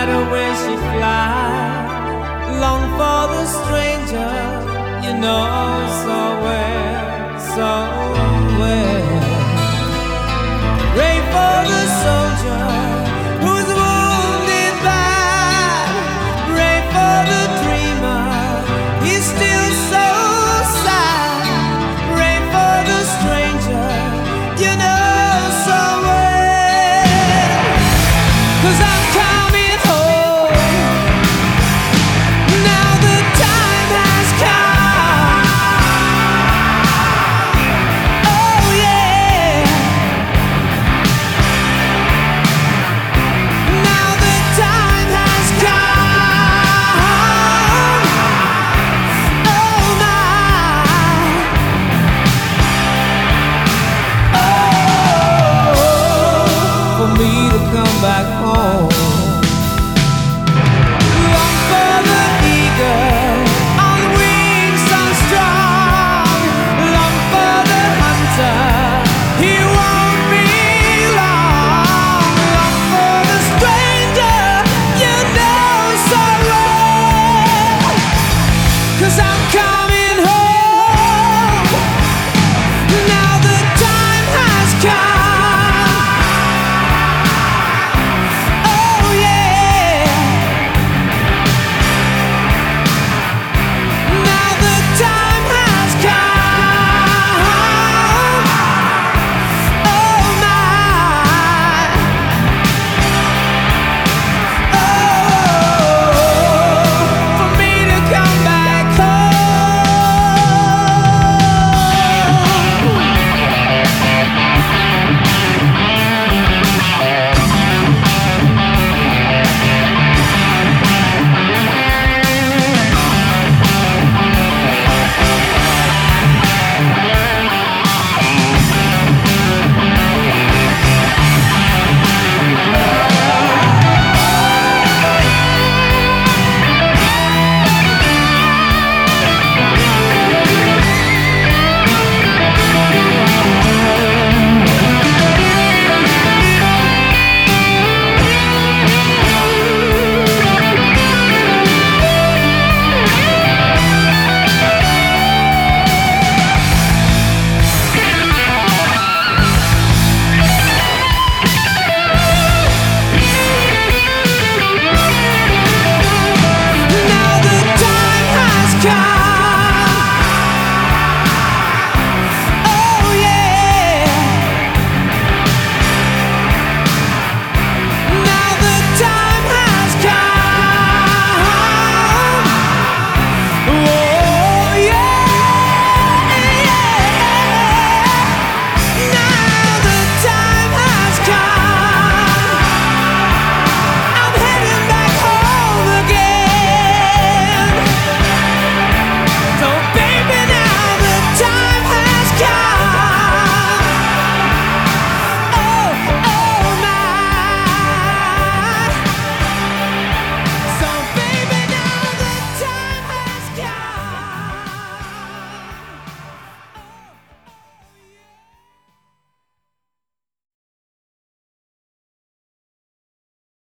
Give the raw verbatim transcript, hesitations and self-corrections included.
matter where she flies, long for the stranger, you know so well, so well. Pray for the soldier who's wounded bad. Pray for the dreamer, he's still so sad. Pray for the stranger, you know so well. 'Cause I'm coming home, now the time has come. Oh yeah, now the time has come. Oh my, oh, for me to come back home.